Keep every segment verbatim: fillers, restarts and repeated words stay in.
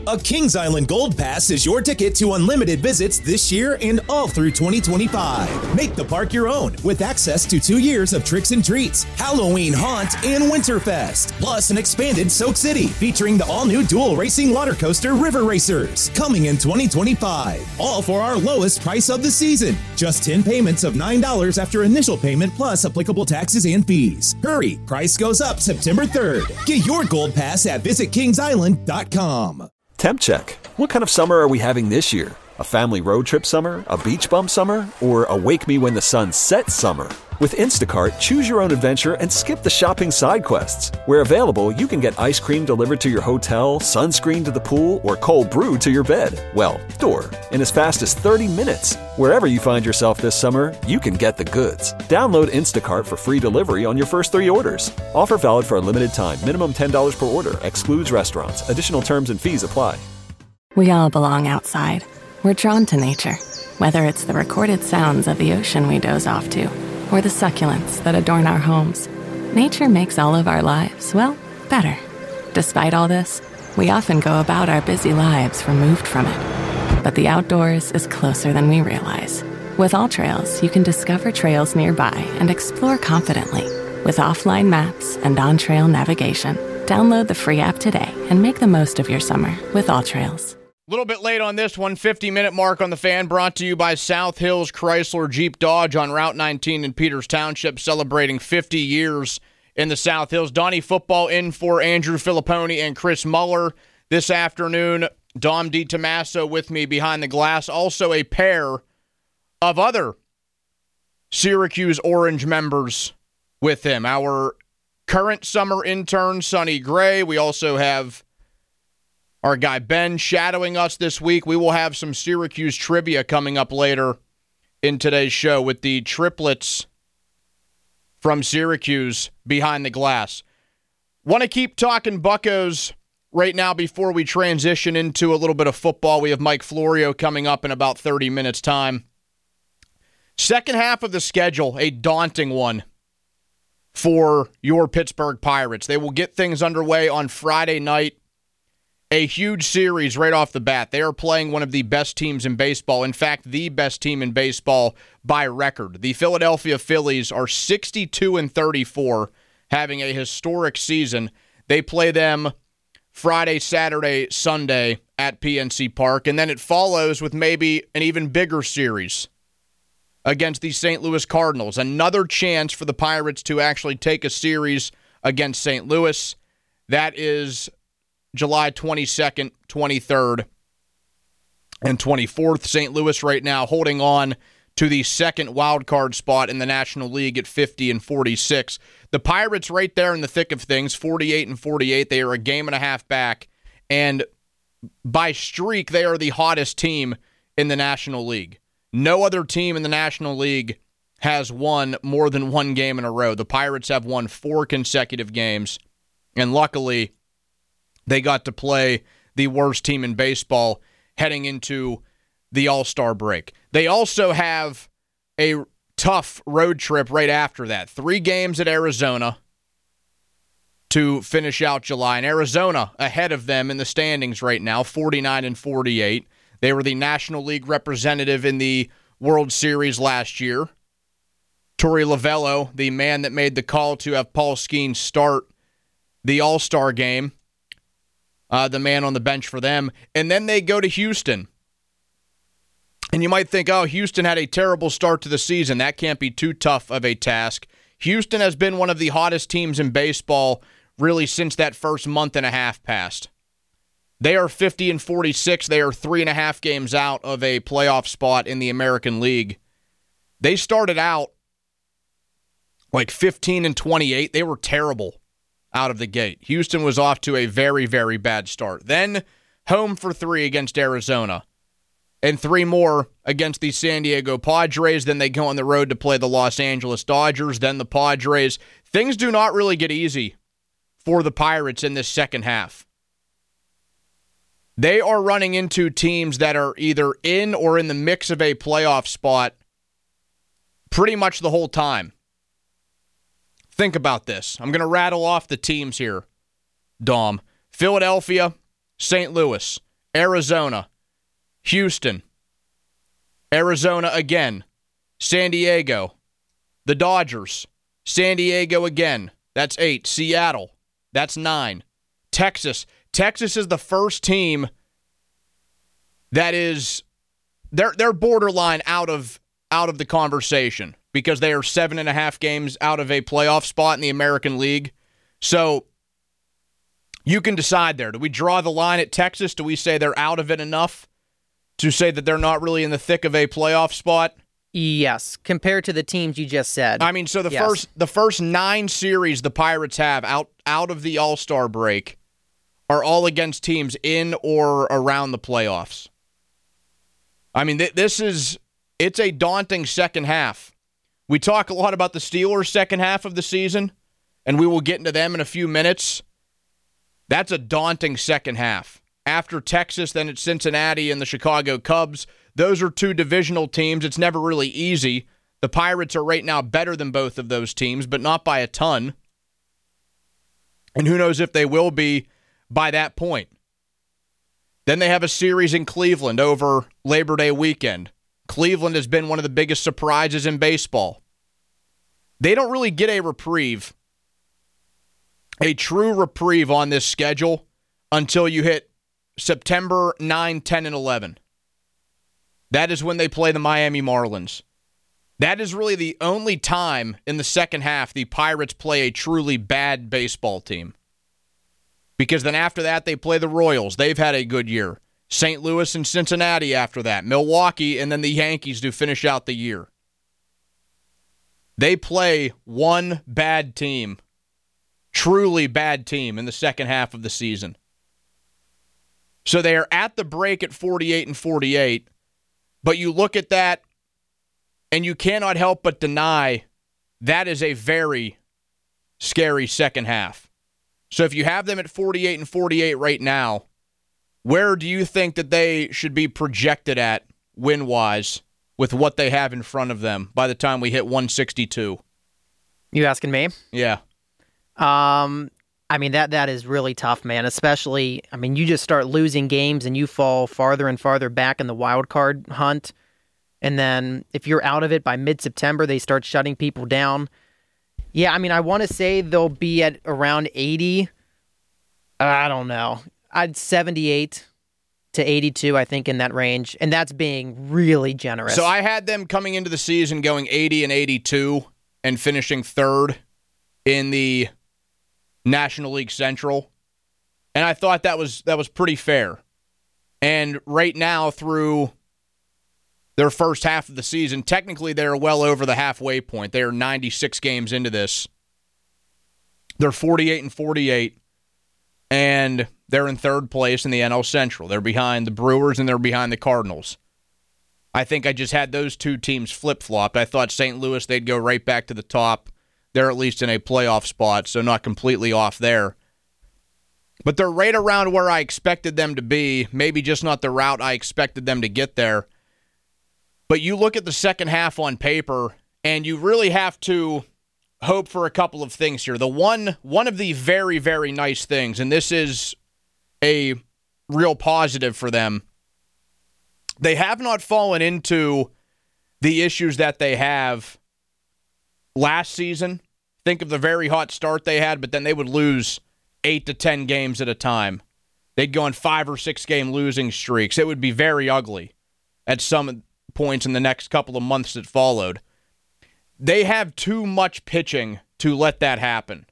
A Kings Island Gold Pass is your ticket to unlimited visits this year and all through twenty twenty-five. Make the park your own with access to two years of tricks and treats, Halloween Haunt, and Winterfest. Plus an expanded Soak City featuring the all-new dual racing water coaster River Racers coming in twenty twenty-five. All for our lowest price of the season. Just ten payments of nine dollars after initial payment plus applicable taxes and fees. Hurry, price goes up September third. Get your Gold Pass at visit kings island dot com. Temp check. What kind of summer are we having this year? A family road trip summer? A beach bum summer? Or a wake me when the sun sets summer? With Instacart, choose your own adventure and skip the shopping side quests. Where available, you can get ice cream delivered to your hotel, sunscreen to the pool, or cold brew to your bed. Well, door. In as fast as thirty minutes. Wherever you find yourself this summer, you can get the goods. Download Instacart for free delivery on your first three orders. Offer valid for a limited time. Minimum ten dollars per order. Excludes restaurants. Additional terms and fees apply. We all belong outside. We're drawn to nature. Whether it's the recorded sounds of the ocean we doze off to, or the succulents that adorn our homes. Nature makes all of our lives, well, better. Despite all this, we often go about our busy lives removed from it. But the outdoors is closer than we realize. With AllTrails, you can discover trails nearby and explore confidently. With offline maps and on-trail navigation, download the free app today and make the most of your summer with AllTrails. A little bit late on this one, fifty-minute mark on the Fan, brought to you by South Hills Chrysler Jeep Dodge on Route nineteen in Peters Township, celebrating fifty years in the South Hills. Donnie Football in for Andrew Filipponi and Chris Muller this afternoon. Dom DiTomaso with me behind the glass. Also a pair of other Syracuse Orange members with him. Our current summer intern, Sonny Gray. We also have our guy Ben shadowing us this week. We will have some Syracuse trivia coming up later in today's show with the triplets from Syracuse behind the glass. Want to keep talking Buccos right now before we transition into a little bit of football. We have Mike Florio coming up in about thirty minutes' time. Second half of the schedule, a daunting one for your Pittsburgh Pirates. They will get things underway on Friday night. A huge series right off the bat. They are playing one of the best teams in baseball. In fact, the best team in baseball by record. The Philadelphia Phillies are sixty-two and thirty-four, having a historic season. They play them Friday, Saturday, Sunday at P N C Park, and then it follows with maybe an even bigger series against the Saint Louis Cardinals. Another chance for the Pirates to actually take a series against Saint Louis. That is July twenty-second, twenty-third, and twenty-fourth. Saint Louis right now holding on to the second wild card spot in the National League at fifty and forty-six. The Pirates right there in the thick of things, forty-eight and forty-eight. They are a game and a half back, and by streak, they are the hottest team in the National League. No other team in the National League has won more than one game in a row. The Pirates have won four consecutive games, and luckily, they got to play the worst team in baseball heading into the All-Star break. They also have a tough road trip right after that. Three games at Arizona to finish out July. And Arizona ahead of them in the standings right now, forty-nine and forty-eight. They were the National League representative in the World Series last year. Torey Lovello, the man that made the call to have Paul Skeens start the All-Star game, Uh, the man on the bench for them. And then they go to Houston. And you might think, oh, Houston had a terrible start to the season. That can't be too tough of a task. Houston has been one of the hottest teams in baseball really since that first month and a half passed. They are fifty and forty-six. They are three and a half games out of a playoff spot in the American League. They started out like fifteen and twenty-eight. They were terrible out of the gate. Houston was off to a very, very bad start. Then home for three against Arizona. And three more against the San Diego Padres. Then they go on the road to play the Los Angeles Dodgers. Then the Padres. Things do not really get easy for the Pirates in this second half. They are running into teams that are either in or in the mix of a playoff spot pretty much the whole time. Think about this. I'm going to rattle off the teams here, Dom. Philadelphia, Saint Louis, Arizona, Houston, Arizona again, San Diego, the Dodgers, San Diego again. That's eight. Seattle, that's nine. Texas. Texas is the first team that is they're they're borderline out of out of the conversation because they are seven and a half games out of a playoff spot in the American League. So you can decide there. Do we draw the line at Texas? Do we say they're out of it enough to say that they're not really in the thick of a playoff spot? Yes, compared to the teams you just said. I mean, so the yes. first the first nine series the Pirates have out out of the All-Star break are all against teams in or around the playoffs. I mean, th- this is, it's a daunting second half. We talk a lot about the Steelers' second half of the season, and we will get into them in a few minutes. That's a daunting second half. After Texas, then it's Cincinnati and the Chicago Cubs. Those are two divisional teams. It's never really easy. The Pirates are right now better than both of those teams, but not by a ton. And who knows if they will be by that point. Then they have a series in Cleveland over Labor Day weekend. Cleveland has been one of the biggest surprises in baseball. They don't really get a reprieve, a true reprieve on this schedule until you hit September ninth, tenth, and eleventh. That is when they play the Miami Marlins. That is really the only time in the second half the Pirates play a truly bad baseball team. Because then after that, they play the Royals. They've had a good year. Saint Louis and Cincinnati after that. Milwaukee, and then the Yankees to finish out the year. They play one bad team, truly bad team, in the second half of the season. So they are at the break at forty-eight and forty-eight, but you look at that, and you cannot help but deny that is a very scary second half. So if you have them at forty-eight and forty-eight right now, where do you think that they should be projected at win-wise with what they have in front of them by the time we hit one sixty-two? You asking me? Yeah. Um, I mean, that that is really tough, man, especially, I mean, you just start losing games and you fall farther and farther back in the wild card hunt. And then if you're out of it by mid-September, they start shutting people down. Yeah, I mean, I want to say they'll be at around eighty. I don't know. I'd seventy-eight to eighty-two, I think, in that range. And that's being really generous. So I had them coming into the season going eighty and eighty-two and finishing third in the National League Central. And I thought that was that was pretty fair. And right now, through their first half of the season, technically they're well over the halfway point. They are ninety-six games into this. They're forty-eight and forty-eight, and they're in third place in the N L Central. They're behind the Brewers and they're behind the Cardinals. I think I just had those two teams flip-flopped. I thought Saint Louis, they'd go right back to the top. They're at least in a playoff spot, so not completely off there. But they're right around where I expected them to be, maybe just not the route I expected them to get there. But you look at the second half on paper, and you really have to hope for a couple of things here. The one, one of the very, very nice things, and this is a real positive for them, they have not fallen into the issues that they have last season. Think of the very hot start they had, but then they would lose eight to ten games at a time. They'd go on five or six game losing streaks. It would be very ugly at some points in the next couple of months that followed. They have too much pitching to let that happen.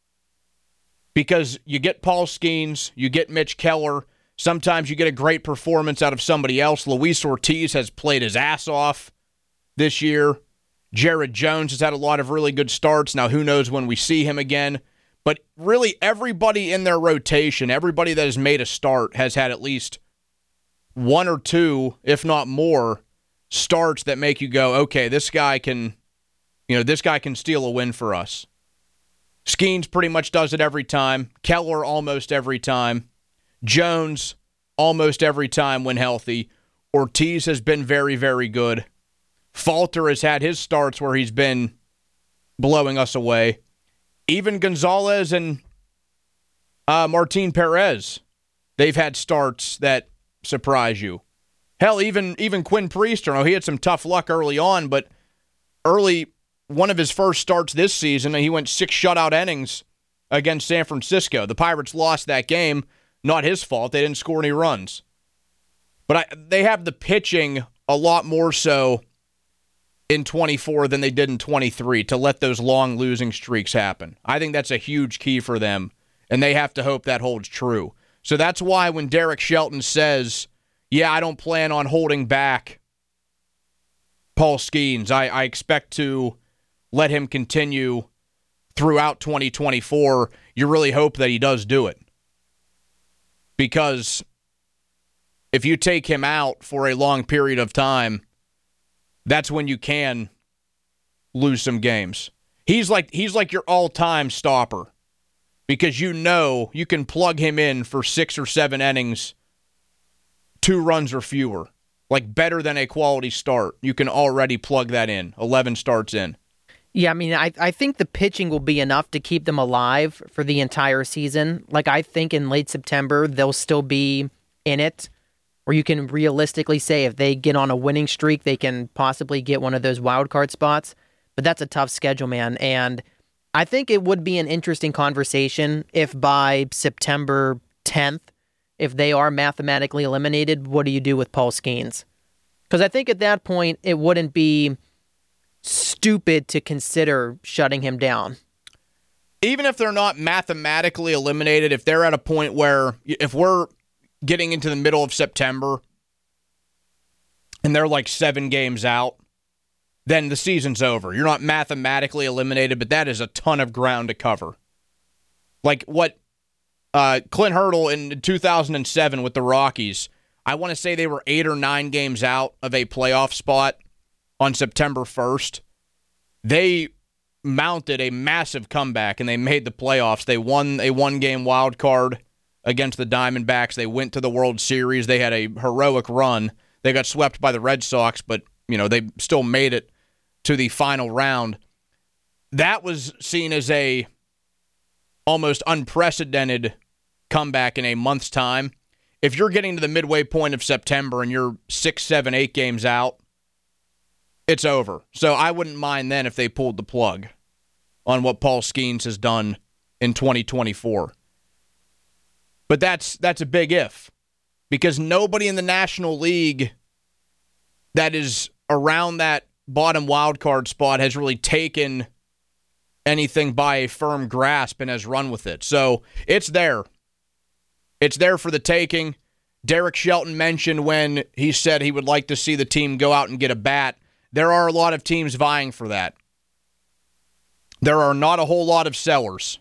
Because you get Paul Skeens, you get Mitch Keller, sometimes you get a great performance out of somebody else. Luis Ortiz has played his ass off this year. Jared Jones has had a lot of really good starts. Now, who knows when we see him again. But really, everybody in their rotation, everybody that has made a start has had at least one or two, if not more, starts that make you go, okay, this guy can, you know, this guy can steal a win for us. Skeens pretty much does it every time. Keller almost every time. Jones almost every time when healthy. Ortiz has been very, very good. Falter has had his starts where he's been blowing us away. Even Gonzalez and uh, Martin Perez, they've had starts that surprise you. Hell, even even Quinn Priester, oh, he had some tough luck early on, but early, one of his first starts this season, he went six shutout innings against San Francisco. The Pirates lost that game. Not his fault. They didn't score any runs. But I, they have the pitching a lot more so in twenty-four than they did in twenty-three to let those long losing streaks happen. I think that's a huge key for them, and they have to hope that holds true. So that's why when Derek Shelton says, yeah, I don't plan on holding back Paul Skeens, I, I expect to let him continue throughout twenty twenty-four, you really hope that he does do it. Because if you take him out for a long period of time, that's when you can lose some games. He's like he's like your all-time stopper because you know you can plug him in for six or seven innings, two runs or fewer, like better than a quality start. You can already plug that in, eleven starts in. Yeah, I mean, I, I think the pitching will be enough to keep them alive for the entire season. Like, I think in late September, they'll still be in it, or you can realistically say if they get on a winning streak, they can possibly get one of those wild card spots. But that's a tough schedule, man. And I think it would be an interesting conversation if by September tenth, if they are mathematically eliminated, what do you do with Paul Skeens? Because I think at that point, it wouldn't be stupid to consider shutting him down. Even if they're not mathematically eliminated, if they're at a point where, if we're getting into the middle of September and they're like seven games out, then the season's over. You're not mathematically eliminated, but that is a ton of ground to cover. Like what uh, Clint Hurdle in two thousand seven with the Rockies, I want to say they were eight or nine games out of a playoff spot on September first. They mounted a massive comeback and they made the playoffs. They won a one-game wild card against the Diamondbacks. They went to the World Series. They had a heroic run. They got swept by the Red Sox, but you know they still made it to the final round. That was seen as a almost unprecedented comeback in a month's time. If you're getting to the midway point of September and you're six, seven, eight games out, it's over. So I wouldn't mind then if they pulled the plug on what Paul Skeens has done in twenty twenty-four. But that's that's a big if, because nobody in the National League that is around that bottom wild card spot has really taken anything by a firm grasp and has run with it. So it's there. It's there for the taking. Derek Shelton mentioned when he said he would like to see the team go out and get a bat. There are a lot of teams vying for that. There are not a whole lot of sellers,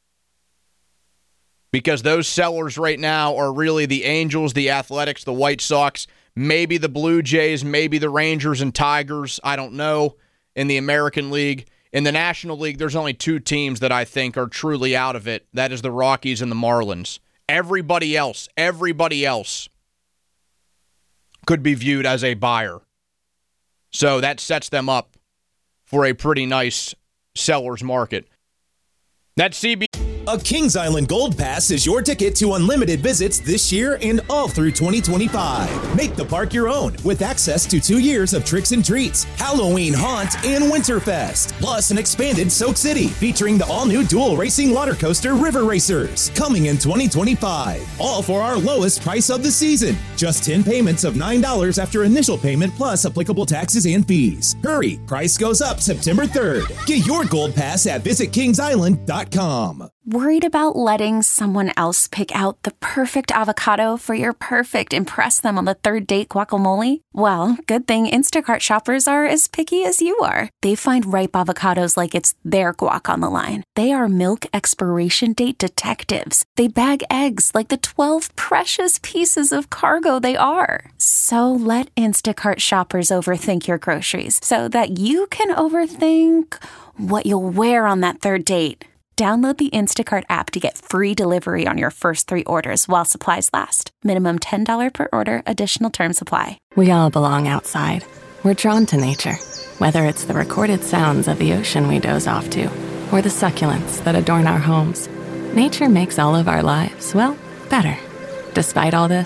because those sellers right now are really the Angels, the Athletics, the White Sox, maybe the Blue Jays, maybe the Rangers and Tigers. I don't know. In the American League. In the National League, there's only two teams that I think are truly out of it. That is the Rockies and the Marlins. Everybody else, everybody else could be viewed as a buyer. So that sets them up for a pretty nice seller's market. That's C B. A Kings Island Gold Pass is your ticket to unlimited visits this year and all through twenty twenty-five. Make the park your own with access to two years of tricks and treats, Halloween Haunt, and Winterfest. Plus an expanded Soak City featuring the all-new dual racing water coaster River Racers coming in twenty twenty-five. All for our lowest price of the season. Just ten payments of nine dollars after initial payment plus applicable taxes and fees. Hurry, price goes up September third. Get your Gold Pass at visit kings island dot com. Worried about letting someone else pick out the perfect avocado for your perfect impress them on the third date guacamole? Well, good thing Instacart shoppers are as picky as you are. They find ripe avocados like it's their guac on the line. They are milk expiration date detectives. They bag eggs like the twelve precious pieces of cargo they are. So let Instacart shoppers overthink your groceries so that you can overthink what you'll wear on that third date. Download the Instacart app to get free delivery on your first three orders while supplies last. Minimum ten dollars per order. Additional terms apply. We all belong outside. We're drawn to nature, whether it's the recorded sounds of the ocean we doze off to, or the succulents that adorn our homes. Nature makes all of our lives, well, better. Despite all this,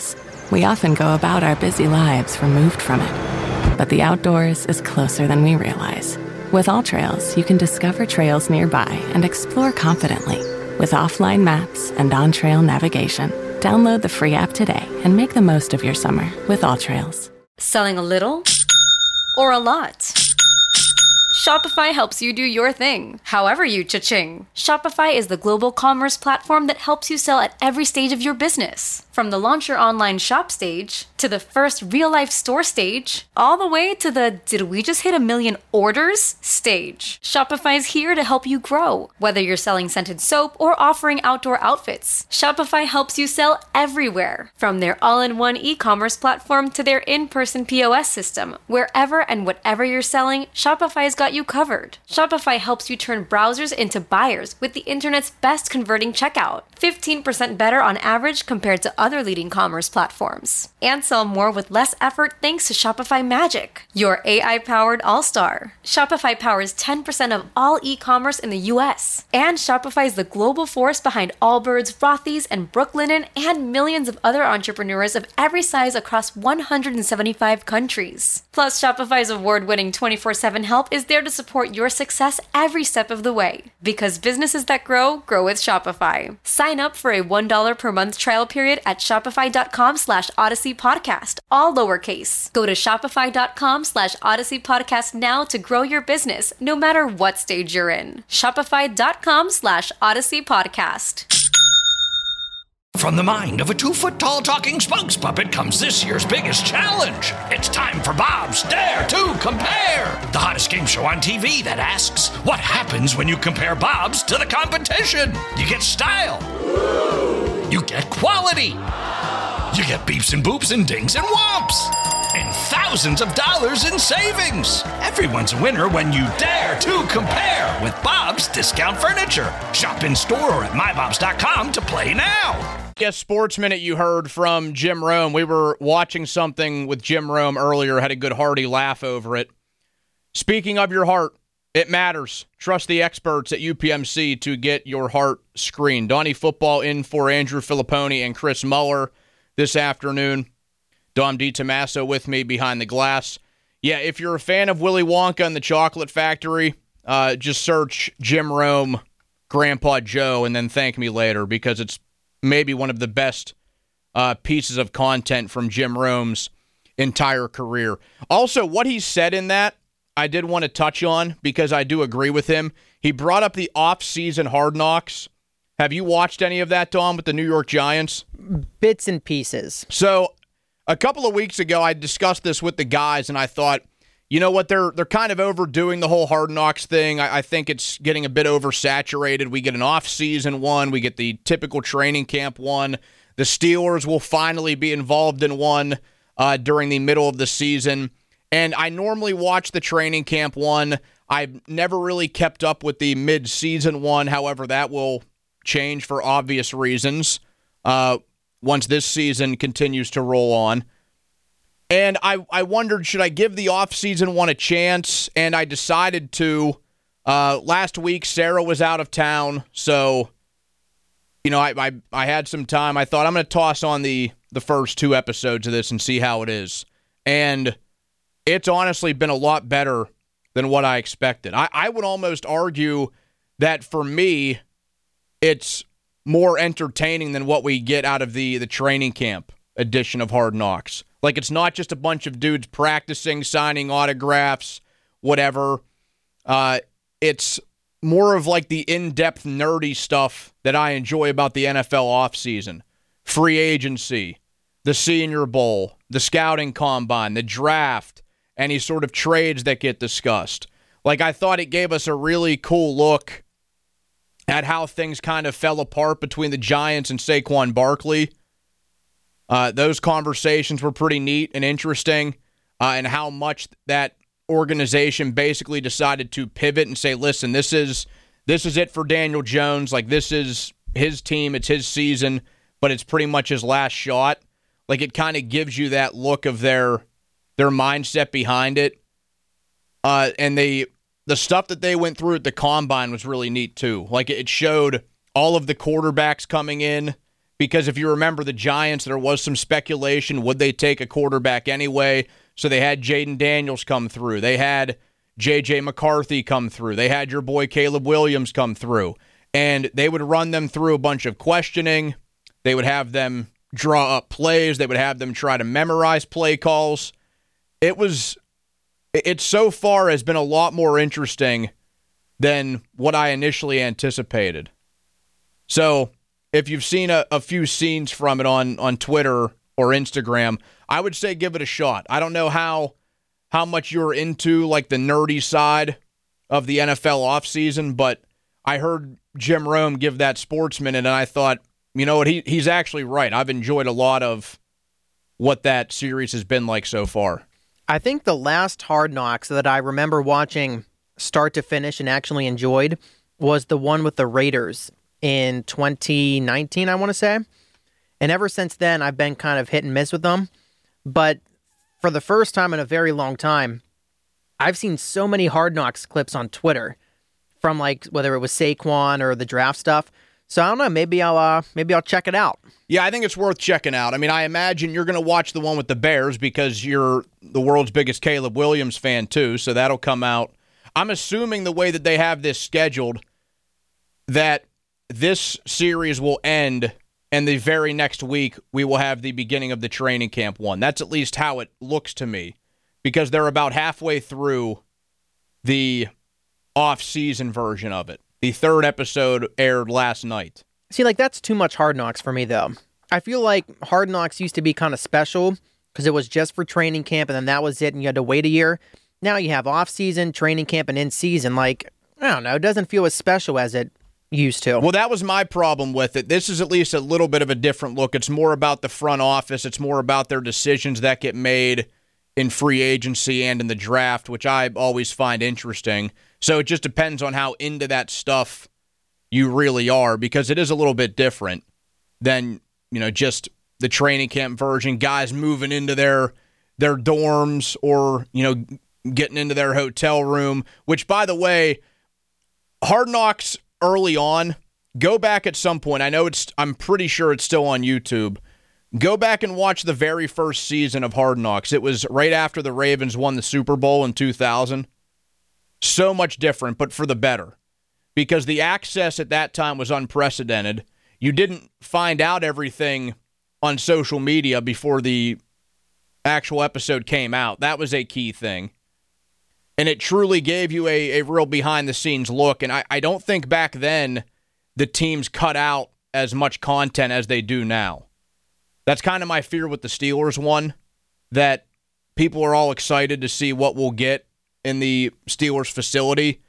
We often go about our busy lives removed from it. But the outdoors is closer than we realize. With AllTrails, you can discover trails nearby and explore confidently. With offline maps and on-trail navigation, download the free app today and make the most of your summer with AllTrails. Selling a little or a lot? Shopify helps you do your thing, however you cha-ching. Shopify is the global commerce platform that helps you sell at every stage of your business. From the launch your online shop stage, to the first real-life store stage, all the way to the did we just hit a million orders stage. Shopify's here to help you grow. Whether you're selling scented soap or offering outdoor outfits, Shopify helps you sell everywhere. From their all-in-one e-commerce platform to their in-person P O S system, wherever and whatever you're selling, Shopify's got you covered. Shopify helps you turn browsers into buyers with the internet's best converting checkout. fifteen percent better on average compared to other leading commerce platforms. And sell more with less effort thanks to Shopify Magic, your A I-powered all-star. Shopify powers ten percent of all e-commerce in the U S. And Shopify is the global force behind Allbirds, Rothy's, and Brooklinen, and millions of other entrepreneurs of every size across one hundred seventy-five countries. Plus, Shopify's award-winning twenty-four seven help is there to support your success every step of the way. Because businesses that grow, grow with Shopify. Sign up for a one dollar per month trial period at shopify.com slash Odyssey Podcast, all lowercase. Go to shopify.com slash Odyssey Podcast now to grow your business, no matter what stage you're in. Shopify.com slash Odyssey Podcast. From the mind of a two-foot-tall talking spokes puppet comes this year's biggest challenge. It's time for Bob's Dare to Compare, the hottest game show on T V that asks, what happens when you compare Bob's to the competition? You get style. You get quality. You get beeps and boops and dings and whomps. And thousands of dollars in savings. Everyone's a winner when you dare to compare with Bob's Discount Furniture. Shop in store or at my bobs dot com to play now. Yes, Sports Minute you heard from Jim Rome. We were watching something with Jim Rome earlier, had a good hearty laugh over it. Speaking of your heart, it matters. Trust the experts at U P M C to get your heart screened. Donnie Football in for Andrew Filipponi and Chris Muller this afternoon. Dom DiTomaso with me behind the glass. Yeah, if you're a fan of Willy Wonka and the Chocolate Factory, uh, just search Jim Rome, Grandpa Joe, and then thank me later because it's maybe one of the best uh, pieces of content from Jim Rome's entire career. Also, what he said in that, I did want to touch on because I do agree with him. He brought up the off-season Hard Knocks. Have you watched any of that, Dom, with the New York Giants? Bits and pieces. So, a couple of weeks ago, I discussed this with the guys, and I thought, you know what, they're they're kind of overdoing the whole Hard Knocks thing. I, I think it's getting a bit oversaturated. We get an off-season one. We get the typical training camp one. The Steelers will finally be involved in one uh, during the middle of the season. And I normally watch the training camp one. I've never really kept up with the mid-season one. However, that will change for obvious reasons uh, once this season continues to roll on. And I, I wondered, should I give the off-season one a chance? And I decided to. Uh, last week, Sarah was out of town, so you know I, I I had some time. I thought I'm going to toss on the the first two episodes of this and see how it is. And it's honestly been a lot better than what I expected. I, I would almost argue that for me, it's more entertaining than what we get out of the the training camp edition of Hard Knocks. Like, it's not just a bunch of dudes practicing, signing autographs, whatever. Uh, it's more of like the in-depth nerdy stuff that I enjoy about the N F L offseason. Free agency, the Senior Bowl, the scouting combine, the draft, any sort of trades that get discussed. Like, I thought it gave us a really cool look at how things kind of fell apart between the Giants and Saquon Barkley. Uh, those conversations were pretty neat and interesting, uh, and how much that organization basically decided to pivot and say, listen, this is this is it for Daniel Jones. Like, this is his team. It's his season, but it's pretty much his last shot. Like, it kind of gives you that look of their their mindset behind it. Uh, and they the stuff that they went through at the Combine was really neat, too. Like, it showed all of the quarterbacks coming in, Because if you remember the Giants, there was some speculation, would they take a quarterback anyway? So they had Jaden Daniels come through. They had J J McCarthy come through. They had your boy Caleb Williams come through. And they would run them through a bunch of questioning. They would have them draw up plays. They would have them try to memorize play calls. It was, it so far has been a lot more interesting than what I initially anticipated. So if you've seen a, a few scenes from it on, on Twitter or Instagram, I would say give it a shot. I don't know how how much you're into like the nerdy side of the N F L offseason, but I heard Jim Rome give that Sports Minute, and I thought, you know what, he he's actually right. I've enjoyed a lot of what that series has been like so far. I think the last Hard Knocks that I remember watching start to finish and actually enjoyed was the one with the Raiders in twenty nineteen, I want to say. And ever since then, I've been kind of hit and miss with them. But for the first time in a very long time, I've seen so many Hard Knocks clips on Twitter from like whether it was Saquon or the draft stuff. So I don't know, maybe I'll uh, maybe I'll check it out. Yeah, I think it's worth checking out. I mean, I imagine you're going to watch the one with the Bears because you're the world's biggest Caleb Williams fan too, so that'll come out. I'm assuming the way that they have this scheduled that this series will end and the very next week we will have the beginning of the training camp one. That's at least how it looks to me because they're about halfway through the off-season version of it. The third episode aired last night. See, like, that's too much Hard Knocks for me, though. I feel like Hard Knocks used to be kind of special because it was just for training camp, and then that was it, and you had to wait a year. Now you have off-season, training camp, and in-season. Like, I don't know, it doesn't feel as special as it used to. Well, that was my problem with it. This is at least a little bit of a different look. It's more about the front office. It's more about their decisions that get made in free agency and in the draft, which I always find interesting. So it just depends on how into that stuff you really are, because it is a little bit different than, you know, just the training camp version, guys moving into their their dorms or, you know, getting into their hotel room, which, by the way, Hard Knocks early on, go back at some point. I know it's, I'm pretty sure it's still on YouTube. Go back and watch the very first season of Hard Knocks. It was right after the Ravens won the Super Bowl in two thousand. So much different, but for the better. Because the access at that time was unprecedented. You didn't find out everything on social media before the actual episode came out. That was a key thing. And it truly gave you a, a real behind-the-scenes look. And I, I don't think back then the teams cut out as much content as they do now. That's kind of my fear with the Steelers one, that people are all excited to see what we'll get in the Steelers facility.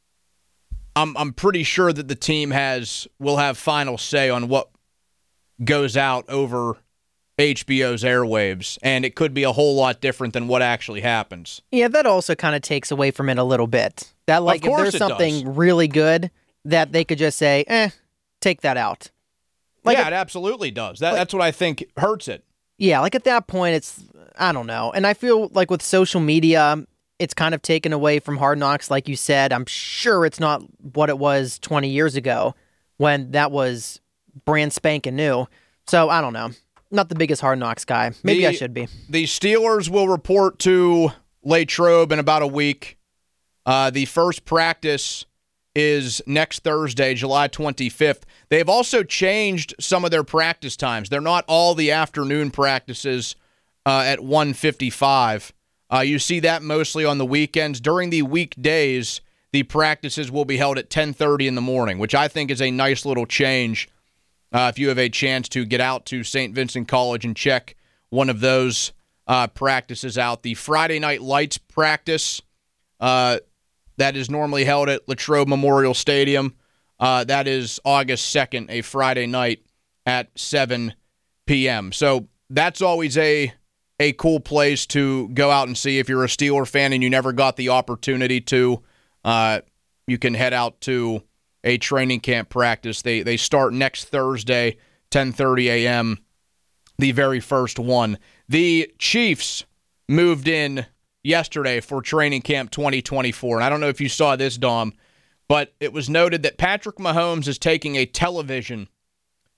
I'm I'm pretty sure that the team has will have final say on what goes out over H B O's airwaves, and it could be a whole lot different than what actually happens. Yeah, that also kind of takes away from it a little bit. That, like, if there's something does. really good, that they could just say, eh, take that out. Like yeah, it, it absolutely does. That, like, that's what I think hurts it. Yeah, like at that point, it's, I don't know. And I feel like with social media, it's kind of taken away from Hard Knocks, like you said. I'm sure it's not what it was twenty years ago when that was brand spanking new. So, I don't know. Not the biggest Hard Knocks guy. Maybe the, I should be. The Steelers will report to Latrobe in about a week. Uh, the first practice is next Thursday, July twenty-fifth. They've also changed some of their practice times. They're not all the afternoon practices uh, at one fifty-five. Uh, you see that mostly on the weekends. During the weekdays, the practices will be held at ten thirty in the morning, which I think is a nice little change uh, if you have a chance to get out to Saint Vincent College and check one of those uh, practices out. The Friday Night Lights practice uh, that is normally held at Latrobe Memorial Stadium, uh, that is August second, a Friday night at seven p.m. So that's always a... a cool place to go out and see if you're a Steeler fan and you never got the opportunity to. Uh, you can head out to a training camp practice. They they start next Thursday, ten thirty a.m., the very first one. The Chiefs moved in yesterday for training camp twenty twenty-four. And I don't know if you saw this, Dom, but it was noted that Patrick Mahomes is taking a television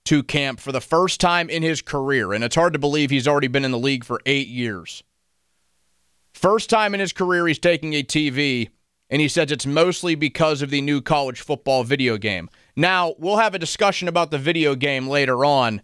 to camp for the first time in his career, and it's hard to believe he's already been in the league for eight years. First time in his career he's taking a T V, and he says it's mostly because of the new college football video game. Now, we'll have a discussion about the video game later on.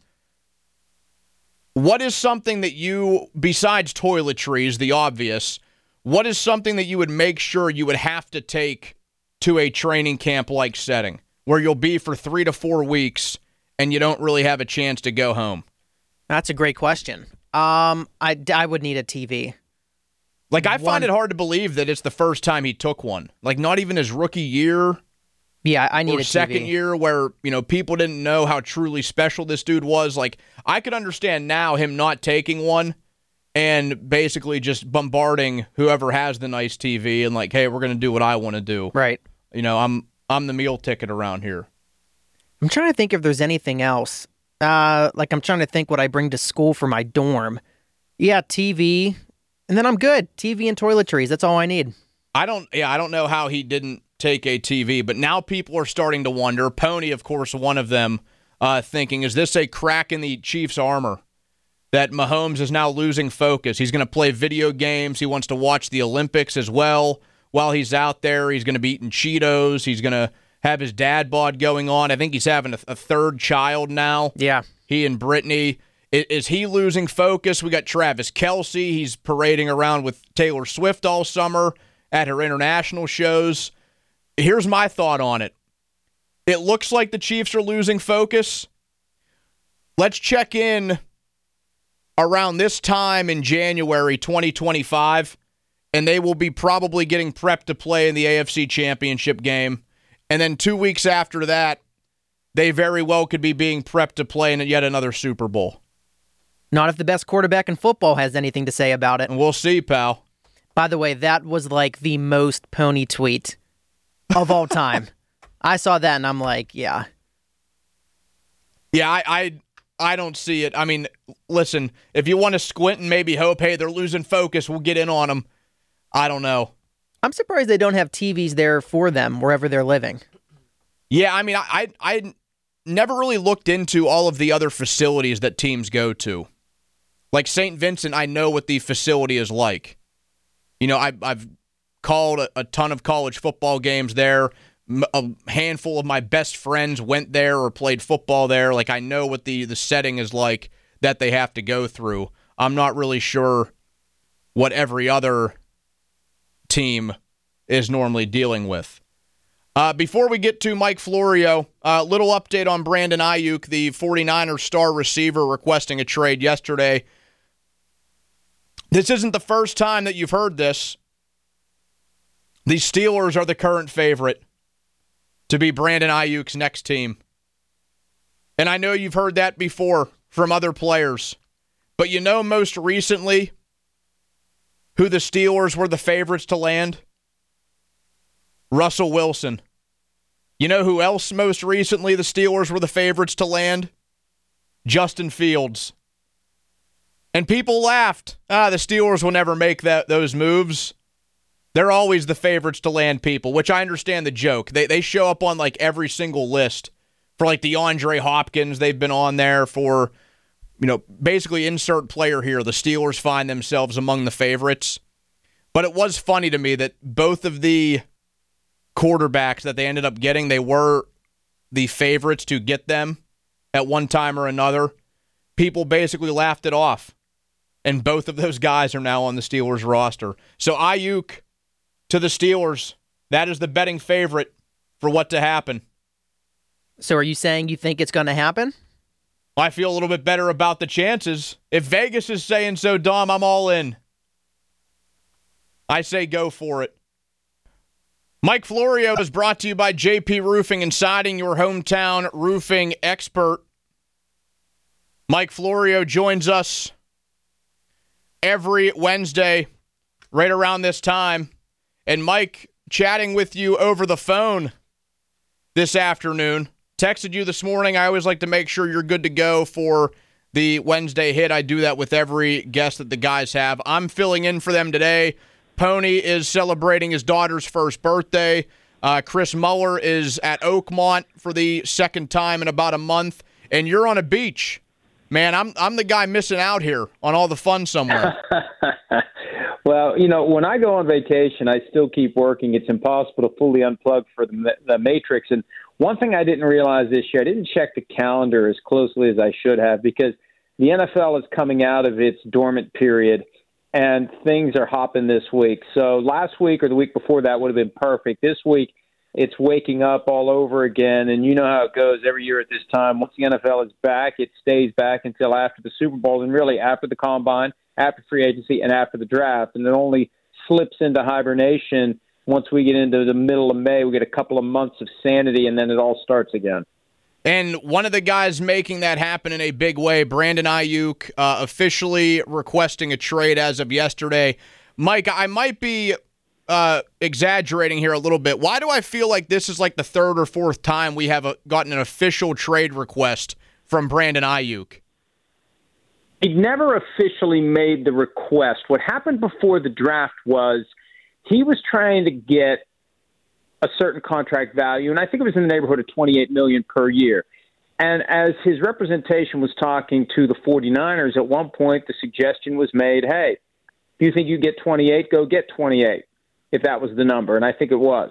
What is something that you, besides toiletries, the obvious, what is something that you would make sure you would have to take to a training camp-like setting, where you'll be for three to four weeks and you don't really have a chance to go home? That's a great question. Um, I, I would need a T V. Like, I One, find it hard to believe that it's the first time he took one. Like, not even his rookie year. Yeah, I need or a second T V. year where, you know, people didn't know how truly special this dude was. Like, I could understand now him not taking one and basically just bombarding whoever has the nice T V and like, hey, we're going to do what I want to do. Right. You know, I'm I'm the meal ticket around here. I'm trying to think if there's anything else. Uh, like, I'm trying to think what I bring to school for my dorm. Yeah, T V, and then I'm good. T V and toiletries, that's all I need. I don't, yeah, I don't know how he didn't take a T V, but now people are starting to wonder. Pony, of course, one of them, uh, thinking, is this a crack in the Chiefs' armor? That Mahomes is now losing focus. He's going to play video games. He wants to watch the Olympics as well. While he's out there, he's going to be eating Cheetos. He's going to have his dad bod going on. I think he's having a, a third child now. Yeah. He and Brittany. Is, is he losing focus? We got Travis Kelce. He's parading around with Taylor Swift all summer at her international shows. Here's my thought on it. It looks like the Chiefs are losing focus. Let's check in around this time in January twenty twenty-five, and they will be probably getting prepped to play in the A F C Championship game. And then two weeks after that, they very well could be being prepped to play in yet another Super Bowl. Not if the best quarterback in football has anything to say about it. And we'll see, pal. By the way, that was like the most Pony tweet of all time. I saw that and I'm like, yeah. Yeah, I, I I don't see it. I mean, listen, if you want to squint and maybe hope, hey, they're losing focus, we'll get in on them. I don't know. I'm surprised they don't have T Vs there for them wherever they're living. Yeah, I mean, I, I I never really looked into all of the other facilities that teams go to. Like Saint Vincent, I know what the facility is like. You know, I, I've called a, a ton of college football games there. A handful of my best friends went there or played football there. Like, I know what the, the setting is like that they have to go through. I'm not really sure what every other team is normally dealing with. Uh, before we get to Mike Florio, a uh, little update on Brandon Ayuk, the 49ers star receiver requesting a trade yesterday. This isn't the first time that you've heard this. The Steelers are the current favorite to be Brandon Ayuk's next team. And I know you've heard that before from other players. But you know most recently who the Steelers were the favorites to land? Russell Wilson. You know who else most recently the Steelers were the favorites to land? Justin Fields. And people laughed. Ah, the Steelers will never make that those moves. They're always the favorites to land people, which I understand the joke. They they show up on like every single list for like the DeAndre Hopkins. They've been on there for, you know, basically insert player here. The Steelers find themselves among the favorites. But it was funny to me that both of the quarterbacks that they ended up getting, they were the favorites to get them at one time or another. People basically laughed it off. And both of those guys are now on the Steelers roster. So Ayuk to the Steelers, that is the betting favorite for what to happen. So are you saying you think it's going to happen? I feel a little bit better about the chances. If Vegas is saying so, Dom, I'm all in. I say go for it. Mike Florio is brought to you by J P Roofing and Siding, your hometown roofing expert. Mike Florio joins us every Wednesday right around this time. And Mike, chatting with you over the phone this afternoon. Texted you this morning. I always like to make sure you're good to go for the Wednesday hit. I do that with every guest that the guys have. I'm filling in for them today. Pony is celebrating his daughter's first birthday. Uh, Chris Muller is at Oakmont for the second time in about a month. and you're on a beach. Man, I'm I'm the guy missing out here on all the fun somewhere. Well, you know, when I go on vacation, I still keep working. It's impossible to fully unplug for the, the Matrix. And one thing I didn't realize this year, I didn't check the calendar as closely as I should have, because the N F L is coming out of its dormant period, and things are hopping this week. So last week or the week before that would have been perfect. This week, it's waking up all over again, and you know how it goes every year at this time. Once the N F L is back, it stays back until after the Super Bowl, and really after the Combine, after free agency, and after the draft. And it only slips into hibernation once we get into the middle of May. We get a couple of months of sanity, and then it all starts again. And one of the guys making that happen in a big way, Brandon Aiyuk, uh, officially requesting a trade as of yesterday. Mike, I might be uh, exaggerating here a little bit. Why do I feel like this is like the third or fourth time we have a, gotten an official trade request from Brandon Aiyuk? He never officially made the request. What happened before the draft was he was trying to get a certain contract value, and I think it was in the neighborhood of twenty-eight million dollars per year. And as his representation was talking to the 49ers, at one point the suggestion was made, hey, if you think you get twenty-eight, go get twenty-eight, if that was the number, and I think it was.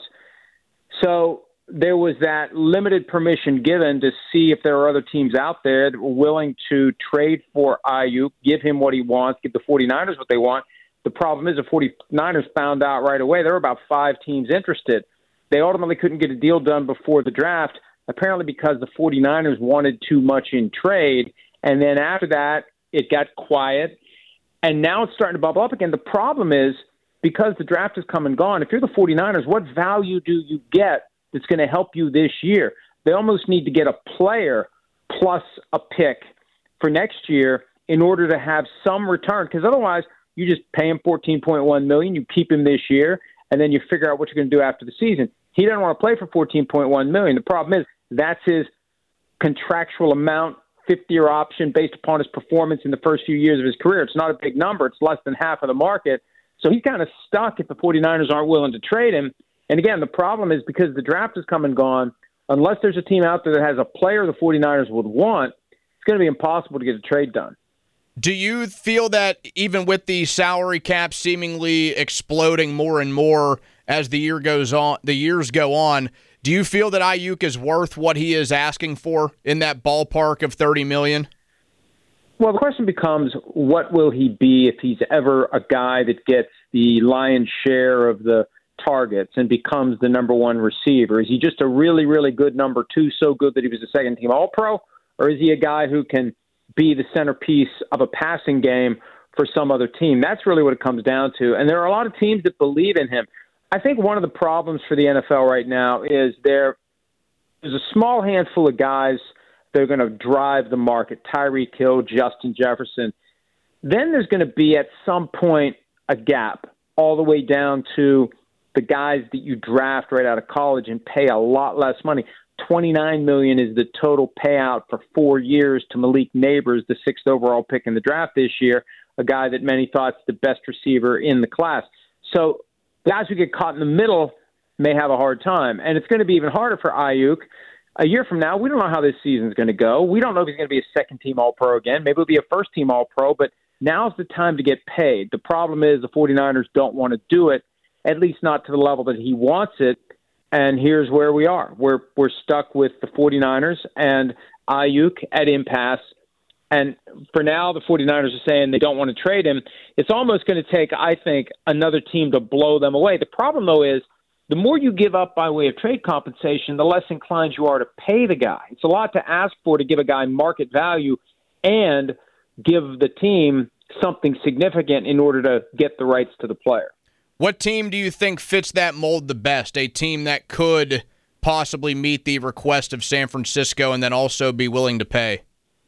So there was that limited permission given to see if there are other teams out there that were willing to trade for Aiyuk, give him what he wants, give the 49ers what they want. The problem is the 49ers found out right away there were about five teams interested. They ultimately couldn't get a deal done before the draft, apparently because the 49ers wanted too much in trade. And then after that, it got quiet. And now it's starting to bubble up again. The problem is, because the draft has come and gone, if you're the 49ers, what value do you get that's going to help you this year? They almost need to get a player plus a pick for next year in order to have some return, because otherwise you just pay him fourteen point one million dollars, you keep him this year, and then you figure out what you're going to do after the season. He doesn't want to play for fourteen point one million dollars. The problem is that's his contractual amount, fifth-year option based upon his performance in the first few years of his career. It's not a big number. It's less than half of the market. So he's kind of stuck if the 49ers aren't willing to trade him. And again, the problem is because the draft has come and gone, unless there's a team out there that has a player the 49ers would want, it's going to be impossible to get a trade done. Do you feel that even with the salary cap seemingly exploding more and more as the year goes on, the years go on, do you feel that Aiyuk is worth what he is asking for in that ballpark of thirty million dollars? Well, the question becomes, what will he be if he's ever a guy that gets the lion's share of the targets and becomes the number one receiver? Is he just a really, really good number two, so good that he was a second-team All-Pro? Or is he a guy who can be the centerpiece of a passing game for some other team? That's really what it comes down to. And there are a lot of teams that believe in him. I think one of the problems for the N F L right now is there, there's a small handful of guys that are going to drive the market. Tyreek Hill, Justin Jefferson. Then there's going to be at some point a gap all the way down to the guys that you draft right out of college and pay a lot less money. twenty-nine million dollars is the total payout for four years to Malik Neighbors, the sixth overall pick in the draft this year, a guy that many thought is the best receiver in the class. So guys who get caught in the middle may have a hard time, and it's going to be even harder for Aiyuk. A year from now, we don't know how this season is going to go. We don't know if he's going to be a second-team All-Pro again. Maybe he'll be a first-team All-Pro, but now's the time to get paid. The problem is the 49ers don't want to do it, at least not to the level that he wants it. And here's where we are. We're we're stuck with the 49ers and Aiyuk at impasse. And for now, the 49ers are saying they don't want to trade him. It's almost going to take, I think, another team to blow them away. The problem, though, is the more you give up by way of trade compensation, the less inclined you are to pay the guy. It's a lot to ask for to give a guy market value and give the team something significant in order to get the rights to the player. What team do you think fits that mold the best? A team that could possibly meet the request of San Francisco and then also be willing to pay?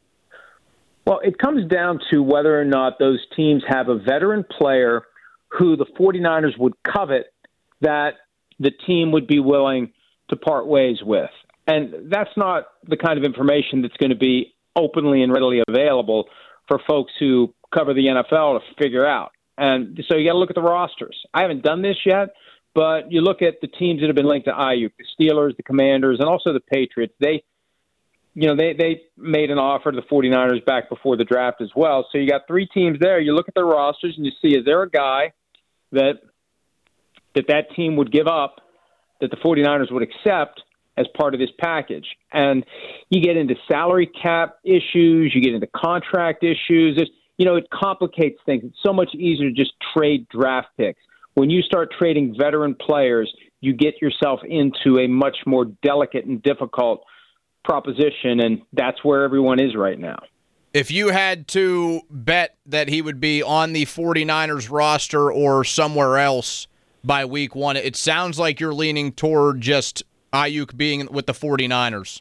Well, it comes down to whether or not those teams have a veteran player who the 49ers would covet that the team would be willing to part ways with. And that's not the kind of information that's going to be openly and readily available for folks who cover the N F L to figure out. And so you got to look at the rosters. I haven't done this yet, but you look at the teams that have been linked to Aiyuk, the Steelers, the Commanders, and also the Patriots. They you know, they, they made an offer to the 49ers back before the draft as well. So you got three teams there. You look at their rosters and you see, is there a guy that that, that team would give up that the 49ers would accept as part of this package? And you get into salary cap issues, you get into contract issues. It's, you know, it complicates things. It's so much easier to just trade draft picks. When you start trading veteran players, you get yourself into a much more delicate and difficult proposition, and that's where everyone is right now. If you had to bet that he would be on the 49ers roster or somewhere else by week one, it sounds like you're leaning toward just Aiyuk being with the 49ers.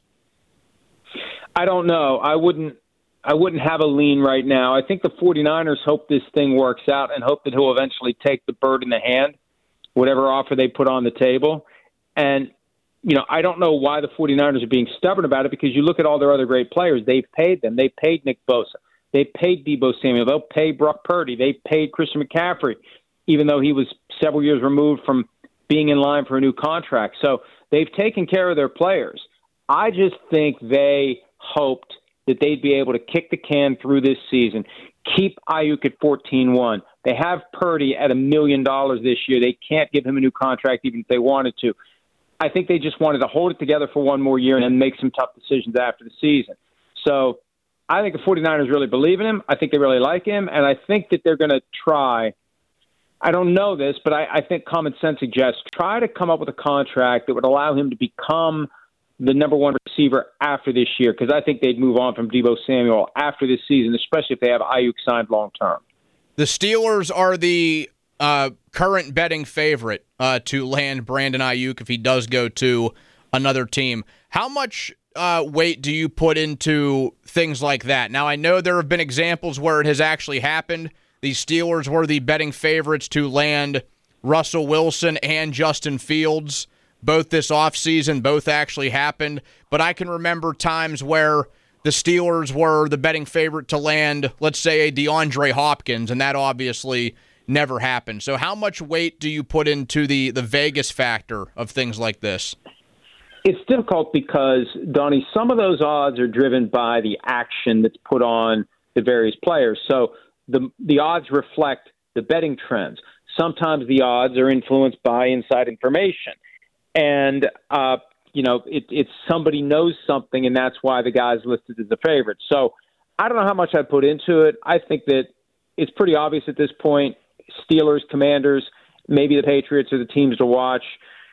I don't know. I wouldn't I wouldn't have a lean right now. I think the 49ers hope this thing works out and hope that he'll eventually take the bird in the hand, whatever offer they put on the table. And, you know, I don't know why the 49ers are being stubborn about it, because you look at all their other great players. They've paid them. They paid Nick Bosa. They paid Deebo Samuel. They'll pay Brock Purdy. They paid Christian McCaffrey, even though he was several years removed from being in line for a new contract. So they've taken care of their players. I just think they hoped that they'd be able to kick the can through this season, keep Aiyuk at fourteen one. They have Purdy at a million dollars this year. They can't give him a new contract even if they wanted to. I think they just wanted to hold it together for one more year and then make some tough decisions after the season. So I think the 49ers really believe in him. I think they really like him, and I think that they're going to try. I don't know this, but I, I think common sense suggests try to come up with a contract that would allow him to become the number one receiver after this year, because I think they'd move on from Deebo Samuel after this season, especially if they have Aiyuk signed long term. The Steelers are the uh, current betting favorite uh, to land Brandon Aiyuk if he does go to another team. How much uh, weight do you put into things like that? Now, I know there have been examples where it has actually happened. The Steelers were the betting favorites to land Russell Wilson and Justin Fields both this offseason. Both actually happened. But I can remember times where the Steelers were the betting favorite to land, let's say, a DeAndre Hopkins, and that obviously never happened. So how much weight do you put into the, the Vegas factor of things like this? It's difficult because, Donnie, some of those odds are driven by the action that's put on the various players. So the the odds reflect the betting trends. Sometimes the odds are influenced by inside information. And, uh, you know, it, it's somebody knows something, and that's why the guy's listed as a favorite. So I don't know how much I put into it. I think that it's pretty obvious at this point. Steelers, Commanders, maybe the Patriots are the teams to watch.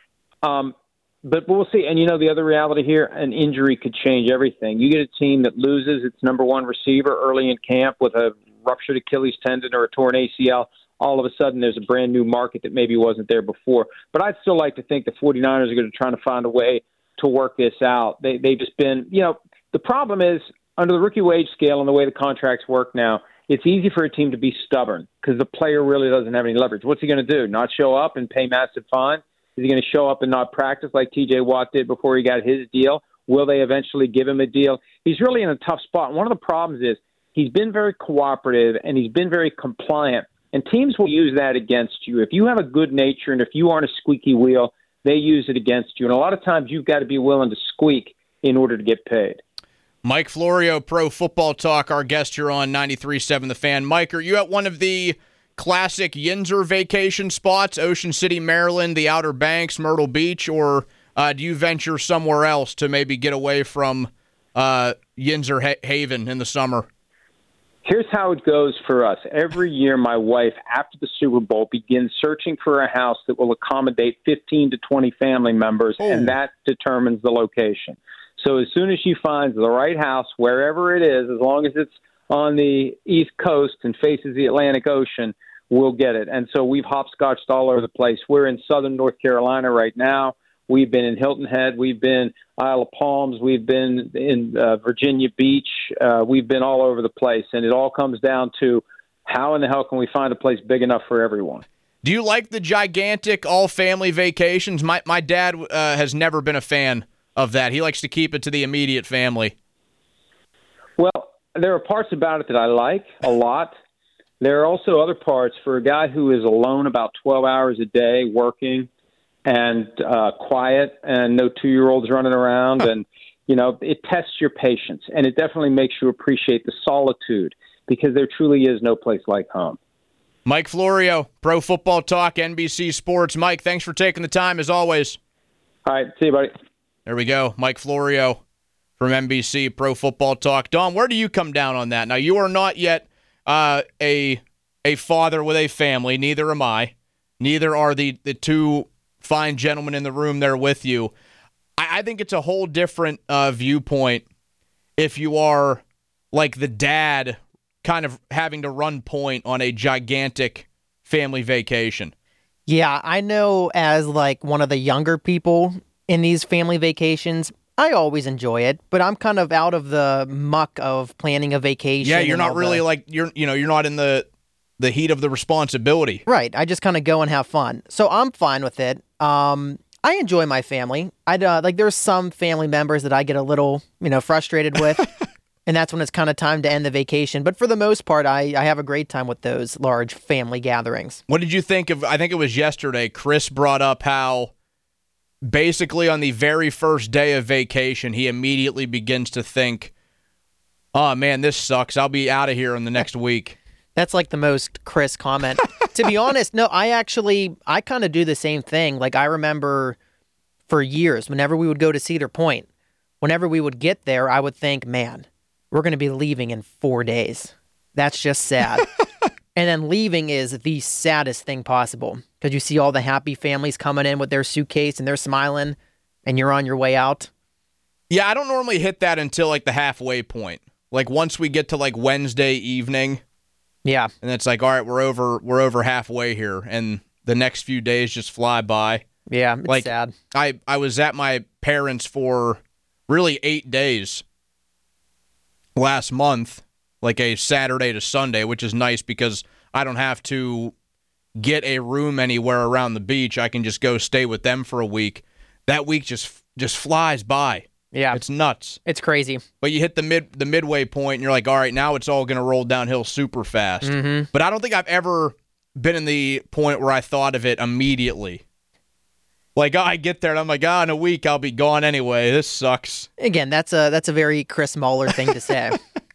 Um, but we'll see. And, you know, the other reality here, an injury could change everything. You get a team that loses its number one receiver early in camp with a ruptured Achilles tendon or a torn A C L. All of a sudden there's a brand new market that maybe wasn't there before. But I'd still like to think the 49ers are going to try to find a way to work this out. They, they've just been, you know, the problem is under the rookie wage scale and the way the contracts work now, it's easy for a team to be stubborn because the player really doesn't have any leverage. What's he going to do? Not show up and pay massive fines? Is he going to show up and not practice like T J Watt did before he got his deal? Will they eventually give him a deal? He's really in a tough spot. And one of the problems is he's been very cooperative and he's been very compliant. And teams will use that against you. If you have a good nature and if you aren't a squeaky wheel, they use it against you. And a lot of times you've got to be willing to squeak in order to get paid. Mike Florio, Pro Football Talk, our guest here on ninety-three point seven The Fan. Mike, are you at one of the classic Yinzer vacation spots, Ocean City, Maryland, the Outer Banks, Myrtle Beach, or uh, do you venture somewhere else to maybe get away from uh, Yinzer ha- Haven in the summer? Here's how it goes for us. Every year, my wife, after the Super Bowl, begins searching for a house that will accommodate fifteen to twenty family members, oh. and that determines the location. So as soon as she finds the right house, wherever it is, as long as it's on the East Coast and faces the Atlantic Ocean, we'll get it. And so we've hopscotched all over the place. We're in southern North Carolina right now. We've been in Hilton Head. We've been Isle of Palms. We've been in uh, Virginia Beach. Uh, we've been all over the place. And it all comes down to how in the hell can we find a place big enough for everyone? Do you like the gigantic all-family vacations? My my dad uh, has never been a fan of that. He likes to keep it to the immediate family. Well, there are parts about it that I like a lot. There are also other parts for a guy who is alone about twelve hours a day working and uh, quiet and no two-year-olds running around and you know, it tests your patience, and it definitely makes you appreciate the solitude because there truly is no place like home. Mike Florio, Pro Football Talk, N B C Sports. Mike, thanks for taking the time, as always. All right, see you, buddy. There we go. Mike Florio from N B C Pro Football Talk. Don, where do you come down on that? Now, you are not yet uh, a a father with a family. Neither am I. Neither are the, the two fine gentlemen in the room there with you. I, I think it's a whole different uh, viewpoint if you are like the dad kind of having to run point on a gigantic family vacation. Yeah, I know as like one of the younger people in these family vacations, I always enjoy it, but I'm kind of out of the muck of planning a vacation. Yeah, you're not really the... like you're you know, you're not in the the heat of the responsibility. Right. I just kind of go and have fun. So I'm fine with it. Um I enjoy my family. I uh, like there's some family members that I get a little, you know, frustrated with. And that's when it's kind of time to end the vacation. But for the most part, I, I have a great time with those large family gatherings. What did you think of, I think it was yesterday, Chris brought up how basically on the very first day of vacation, he immediately begins to think, oh man, this sucks. I'll be out of here in the next week. That's like the most Chris comment. To be honest, no, I actually, I kind of do the same thing. Like I remember for years, whenever we would go to Cedar Point, whenever we would get there, I would think, man, we're going to be leaving in four days. That's just sad. And then leaving is the saddest thing possible because you see all the happy families coming in with their suitcase and they're smiling and you're on your way out. Yeah, I don't normally hit that until like the halfway point. Like once we get to like Wednesday evening. Yeah. And it's like, all right, we're over we're over halfway here and the next few days just fly by. Yeah, it's like, sad. I, I was at my parents' for really eight days. Last month, like a Saturday to Sunday, which is nice because I don't have to get a room anywhere around the beach. I can just go stay with them for a week. That week just just flies by. Yeah. It's nuts. It's crazy. But you hit the mid the midway point and you're like, all right, now it's all going to roll downhill super fast. Mm-hmm. But I don't think I've ever been in the point where I thought of it immediately. Like, oh, I get there and I'm like, oh, in a week I'll be gone anyway. This sucks. Again, that's a that's a very Chris Muller thing to say.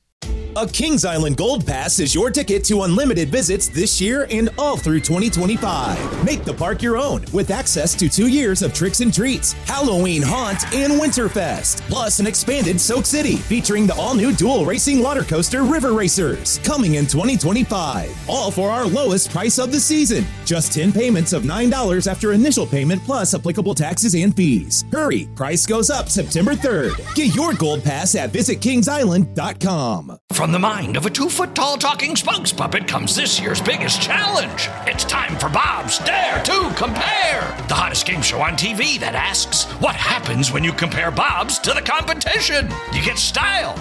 A Kings Island Gold Pass is your ticket to unlimited visits this year and all through twenty twenty-five. Make the park your own with access to two years of tricks and treats, Halloween Haunt, and Winterfest. Plus an expanded Soak City featuring the all-new dual racing water coaster River Racers coming in twenty twenty-five. All for our lowest price of the season. Just ten payments of nine dollars after initial payment plus applicable taxes and fees. Hurry, price goes up September third. Get your Gold Pass at visit kings island dot com. From the mind of a two-foot-tall talking spokes puppet comes this year's biggest challenge. It's time for Bob's Dare to Compare, the hottest game show on T V that asks, what happens when you compare Bob's to the competition? You get style.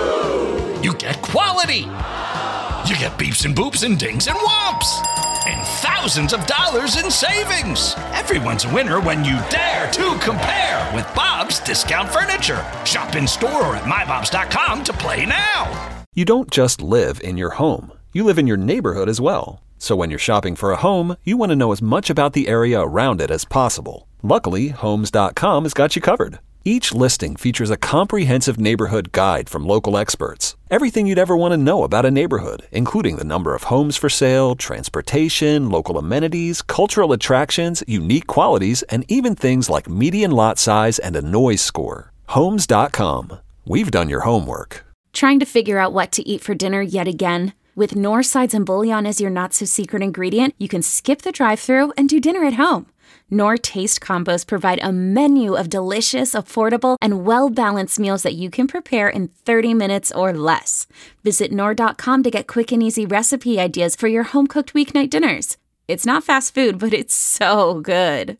You get quality. You get beeps and boops and dings and whomps. And thousands of dollars in savings. Everyone's a winner when you dare to compare with Bob's Discount Furniture. Shop in store or at my bobs dot com to play now. You don't just live in your home. You live in your neighborhood as well. So when you're shopping for a home, you want to know as much about the area around it as possible. Luckily, homes dot com has got you covered. Each listing features a comprehensive neighborhood guide from local experts. Everything you'd ever want to know about a neighborhood, including the number of homes for sale, transportation, local amenities, cultural attractions, unique qualities, and even things like median lot size and a noise score. homes dot com. We've done your homework. Trying to figure out what to eat for dinner yet again? With Knorr Sides and Bouillon as your not-so-secret ingredient, you can skip the drive-thru and do dinner at home. Knorr Taste Combos provide a menu of delicious, affordable, and well-balanced meals that you can prepare in thirty minutes or less. Visit Knorr dot com to get quick and easy recipe ideas for your home-cooked weeknight dinners. It's not fast food, but it's so good.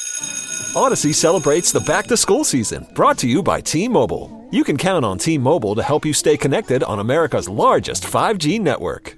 Odyssey celebrates the back-to-school season, brought to you by T-Mobile. You can count on T-Mobile to help you stay connected on America's largest five G network.